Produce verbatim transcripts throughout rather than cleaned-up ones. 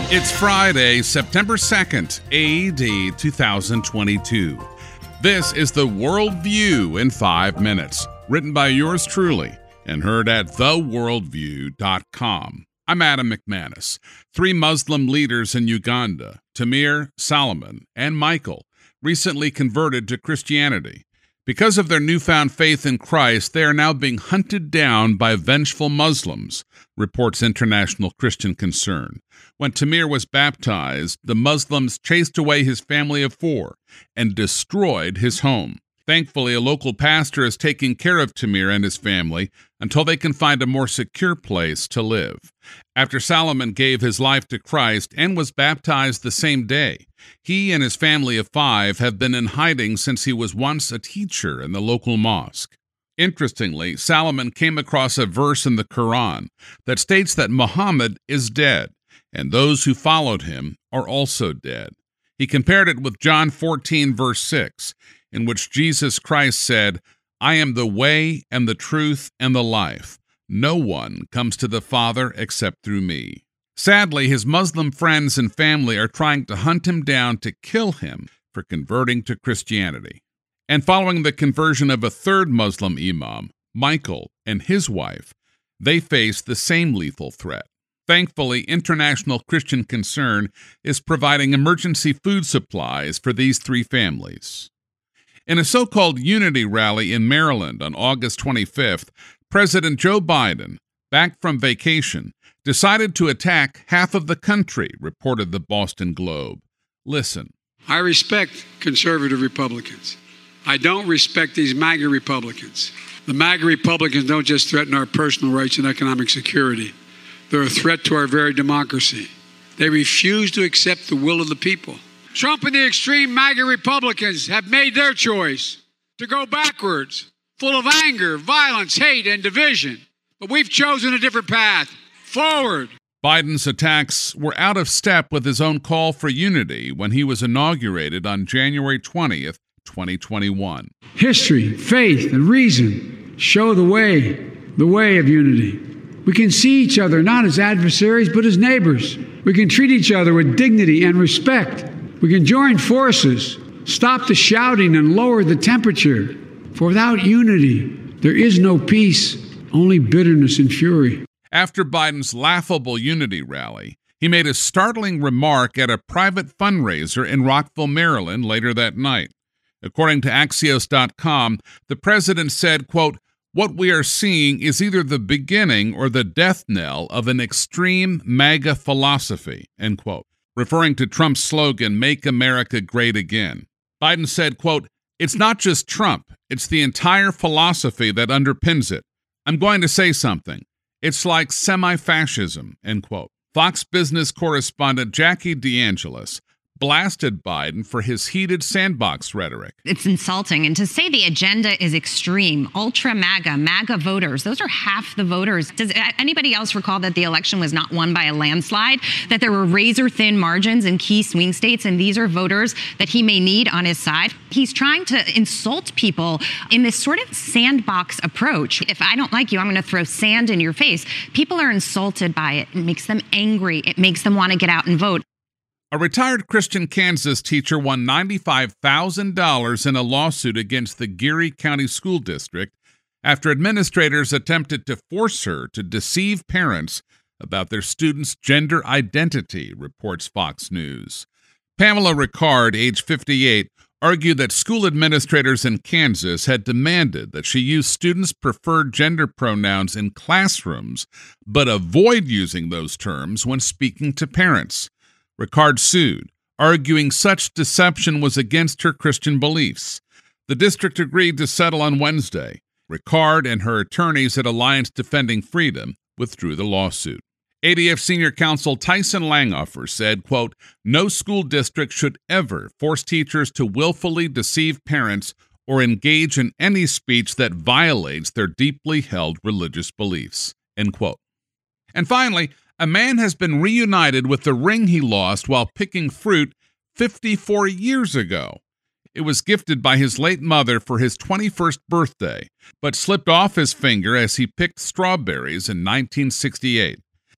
It's Friday, September second, A D two thousand twenty-two. This is the Worldview in five minutes, written by yours truly and heard at the worldview dot com. I'm Adam McManus. Three Muslim leaders in Uganda, Tamir, Solomon, and Michael, recently converted to Christianity. Because of their newfound faith in Christ, they are now being hunted down by vengeful Muslims, reports International Christian Concern. When Tamir was baptized, the Muslims chased away his family of four and destroyed his home. Thankfully, a local pastor is taking care of Tamir and his family until they can find a more secure place to live. After Solomon gave his life to Christ and was baptized the same day, he and his family of five have been in hiding since he was once a teacher in the local mosque. Interestingly, Solomon came across a verse in the Quran that states that Muhammad is dead, and those who followed him are also dead. He compared it with John fourteen, verse six, in which Jesus Christ said, "I am the way and the truth and the life. No one comes to the Father except through me." Sadly, his Muslim friends and family are trying to hunt him down to kill him for converting to Christianity. And following the conversion of a third Muslim imam, Michael, and his wife, they face the same lethal threat. Thankfully, International Christian Concern is providing emergency food supplies for these three families. In a so-called unity rally in Maryland on August twenty-fifth, President Joe Biden, back from vacation, decided to attack half of the country, reported the Boston Globe. Listen. I respect conservative Republicans. I don't respect these MAGA Republicans. The MAGA Republicans don't just threaten our personal rights and economic security. They're a threat to our very democracy. They refuse to accept the will of the people. Trump and the extreme MAGA Republicans have made their choice to go backwards, full of anger, violence, hate, and division. But we've chosen a different path, forward. Biden's attacks were out of step with his own call for unity when he was inaugurated on January twentieth, twenty twenty-one. History, faith, and reason show the way, the way of unity. We can see each other not as adversaries, but as neighbors. We can treat each other with dignity and respect. We can join forces, stop the shouting, and lower the temperature. For without unity, there is no peace, only bitterness and fury. After Biden's laughable unity rally, he made a startling remark at a private fundraiser in Rockville, Maryland later that night. According to Axios dot com, the president said, quote, "What we are seeing is either the beginning or the death knell of an extreme MAGA philosophy," end quote, referring to Trump's slogan, "Make America Great Again." Biden said, quote, "It's not just Trump, it's the entire philosophy that underpins it. I'm going to say something. It's like semi-fascism," end quote. Fox Business correspondent Jackie DeAngelis blasted Biden for his heated sandbox rhetoric. It's insulting. And to say the agenda is extreme, ultra MAGA, MAGA voters, those are half the voters. Does anybody else recall that the election was not won by a landslide, that there were razor-thin margins in key swing states, and these are voters that he may need on his side? He's trying to insult people in this sort of sandbox approach. If I don't like you, I'm going to throw sand in your face. People are insulted by it. It makes them angry. It makes them want to get out and vote. A retired Christian Kansas teacher won ninety-five thousand dollars in a lawsuit against the Geary County School District after administrators attempted to force her to deceive parents about their students' gender identity, reports Fox News. Pamela Ricard, age fifty-eight, argued that school administrators in Kansas had demanded that she use students' preferred gender pronouns in classrooms, but avoid using those terms when speaking to parents. Ricard sued, arguing such deception was against her Christian beliefs. The district agreed to settle on Wednesday. Ricard and her attorneys at Alliance Defending Freedom withdrew the lawsuit. A D F Senior Counsel Tyson Langhofer said, quote, "No school district should ever force teachers to willfully deceive parents or engage in any speech that violates their deeply held religious beliefs," end quote. And finally, a man has been reunited with the ring he lost while picking fruit fifty-four years ago. It was gifted by his late mother for his twenty-first birthday, but slipped off his finger as he picked strawberries in nineteen sixty-eight.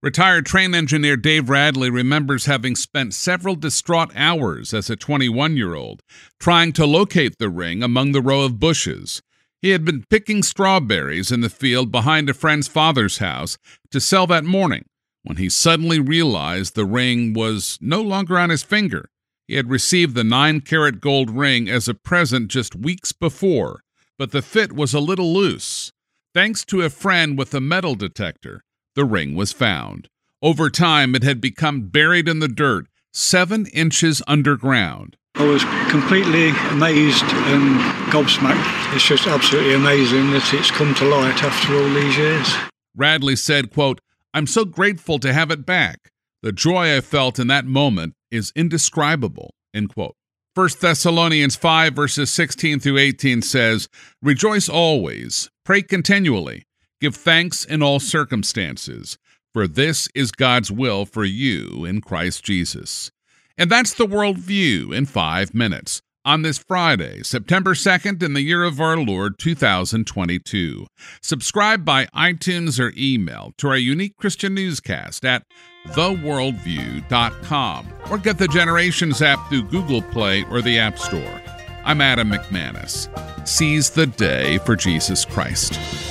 Retired train engineer Dave Radley remembers having spent several distraught hours as a twenty-one-year-old trying to locate the ring among the row of bushes. He had been picking strawberries in the field behind a friend's father's house to sell that morning when he suddenly realized the ring was no longer on his finger. He had received the nine-carat gold ring as a present just weeks before, but the fit was a little loose. Thanks to a friend with a metal detector, the ring was found. Over time, it had become buried in the dirt, seven inches underground. I was completely amazed and gobsmacked. It's just absolutely amazing that it's come to light after all these years. Radley said, quote, "I'm so grateful to have it back. The joy I felt in that moment is indescribable," end quote. First Thessalonians five, verses sixteen through eighteen says, "Rejoice always, pray continually, give thanks in all circumstances, for this is God's will for you in Christ Jesus." And that's the Worldview in five minutes on this Friday, September second, in the year of our Lord, two thousand twenty-two. Subscribe by iTunes or email to our unique Christian newscast at the worldview dot com or get the Generations app through Google Play or the App Store. I'm Adam McManus. Seize the day for Jesus Christ.